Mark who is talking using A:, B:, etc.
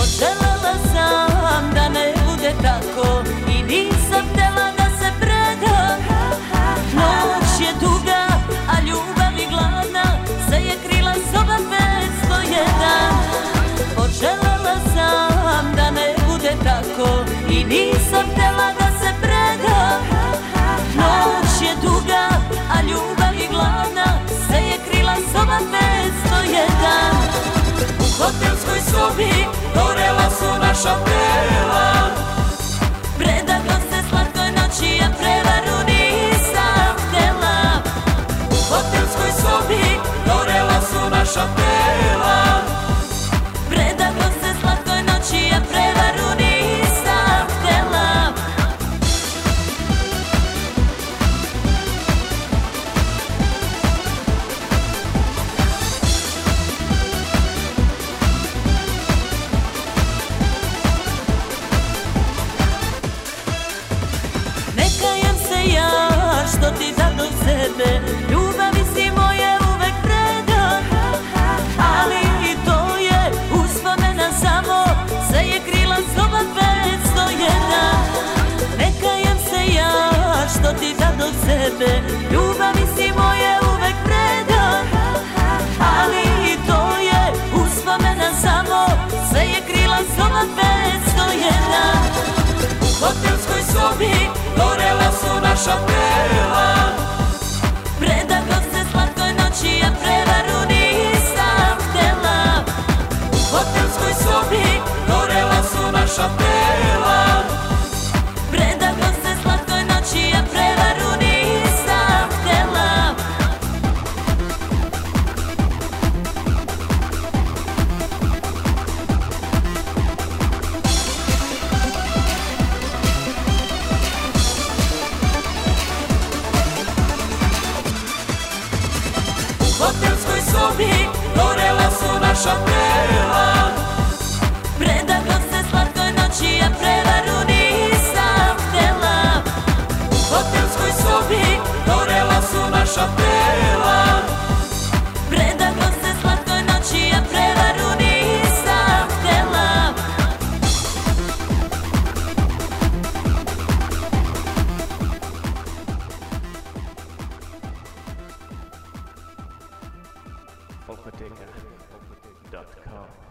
A: Poželjela sam da ne bude tako i nisam htjela da se predam. Noć je duga, a ljubav je gladna, se je krila soba 501. Poželjela sam da ne bude tako i nisam htjela da se predam. Noć je duga, a ljubav je gladna, se je krila soba 501. U hotelskoj sobi gorela su naša tela. Predahlo se slatkoj noći, ja prevaru nisam htjela. U hotelskoj sobi gorela su naša tela. Predahlo se slatkoj noći, ja prevaru nisam htjela. Što ti dado sebe, ljubavi si moje uvek predam. Ali i to je uspomena samo, se je krila soba 501. Ne kajem se ja što ti dado sebe, ljubavi si moje uvek predam. Ali i to je uspomena samo, se je krila soba 501. U hotelskoj sobi gorela su naša tela. Predahlo se slatkoj noći, ja prevaru nisam htjela. U hotelskoj sobi gorela su naša tela. Predahlo se slatkoj noći, ja prevaru nisam htjela. U hotelskoj sobi gorela su naša tela. Predahlo se slatkoj noći, ja prevaru nisam htjela. U hotelskoj sobi gorela su naša tela. Predahlo se slatkoj noći, ja prevaru nisam htjela.
B: Folkmatica.com